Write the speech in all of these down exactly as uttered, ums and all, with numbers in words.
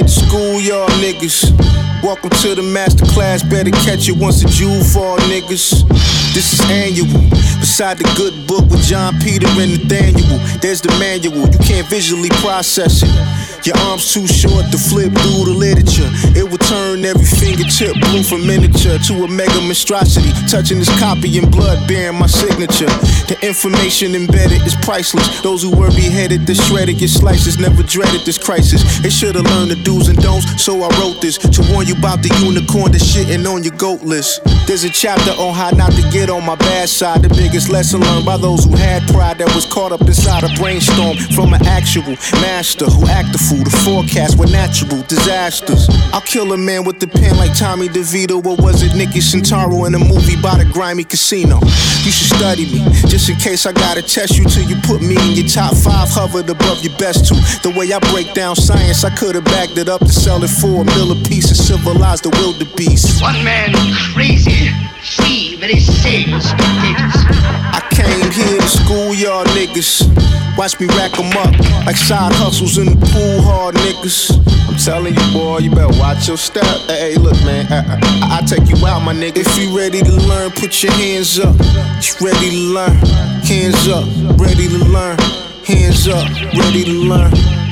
to school, y'all niggas. Welcome to the master class, better catch it once a Jew fall, niggas. This is annual. Beside the good book with John Peter and Nathaniel, there's the manual. You can't visually process it. Your arm's too short to flip through the literature. It will turn every fingertip blue from miniature to a mega monstrosity. Touching this copy in blood, bearing my signature. The information embedded is priceless. Those who were beheaded, the shredded, get slices, never dreaded this crisis. They should've learned the do's and don'ts, so I wrote this to warn you about the unicorn that's shitting on your goat list. There's a chapter on how not to get on my bad side. The biggest lesson learned by those who had pride that was caught up inside a brainstorm from an actual master who acted fool. The forecast were natural disasters. I'll kill a man with the pen like Tommy DeVito, or was it Nicky Santoro in a movie by the grimy casino? You should study me, just in case I gotta test you till you put me in your top five, hovered above your best two. The way I break down science, I could've backed it up to sell it for a mill a piece and civilize the wildebeest. One man crazy, three very sane spectators. I came here to school y'all niggas. Watch me rack them up like side hustles in the pool hard niggas. I'm telling you, boy, you better watch your step. Hey, hey look, man, I, I, I take you out, my nigga. If you ready to learn, put your hands up. You ready to learn? Hands up, ready to learn. Hands up, ready to learn.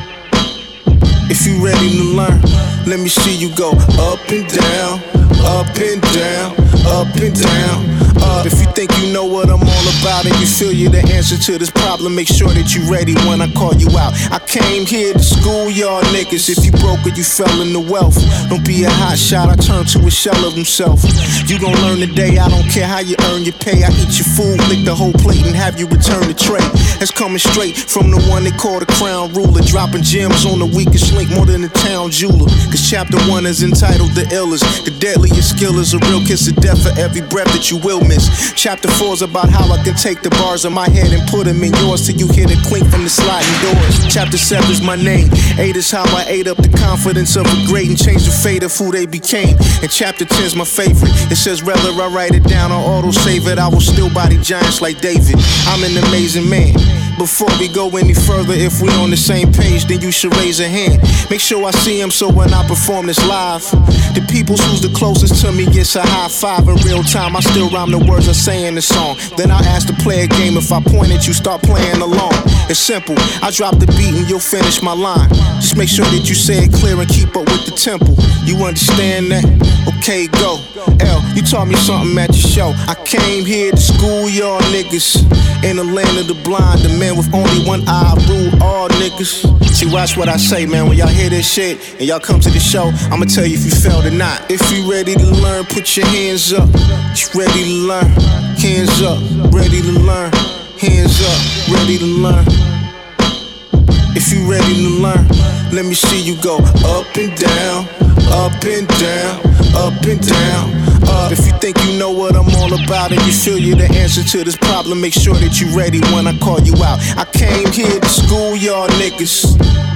If you ready to learn, let me see you go up and down, up and down, up and down. Up. If you think you know what I'm all about and you feel you're the answer to this problem, make sure that you ready when I call you out. I came here to school y'all niggas. If you broke or you fell into wealth, don't be a hot shot, I turn to a shell of himself. You gon' learn today, I don't care how you earn your pay. I eat your food, lick the whole plate and have you return the tray. That's coming straight from the one they call the crown ruler, dropping gems on the weakest link more than the town jeweler. Cause chapter one is entitled The Illest. The deadliest skill is a real kiss of death for every breath that you will miss. Chapter four is about how I can take the bars in my head and put them in yours till you hear the clink from the sliding doors. Chapter seven is my name. Eight is how I ate up the confidence of a great and changed the fate of who they became. And chapter ten is my favorite. It says whether I write it down or auto save it, I will still body giants like David. I'm an amazing man. Before we go any further, if we on the same page, then you should raise a hand. Make sure I see him so when I perform this live, the peoples who's the closest to me gets a high five in real time. I still rhyme the words I say in the song. Then I ask to play a game. If I point at you, start playing along. It's simple. I drop the beat and you'll finish my line. Just make sure that you say it clear and keep up with the tempo. You understand that? Okay, go. L, you taught me something at your show. I came here to school y'all niggas. In the land of the blind, the man with only one eye rule all niggas. See, watch what I say, man. When y'all hear this shit and y'all come to the show, I'ma tell you if you failed or not. If you ready to learn, put your hands up. You ready to learn? Hands up, ready to learn. Hands up, ready to learn. If you ready to learn, let me see you go up and down, up and down, up and down, up. If you think you know what I'm all about and you feel you're the answer to this problem, make sure that you ready when I call you out. I came here to school y'all niggas.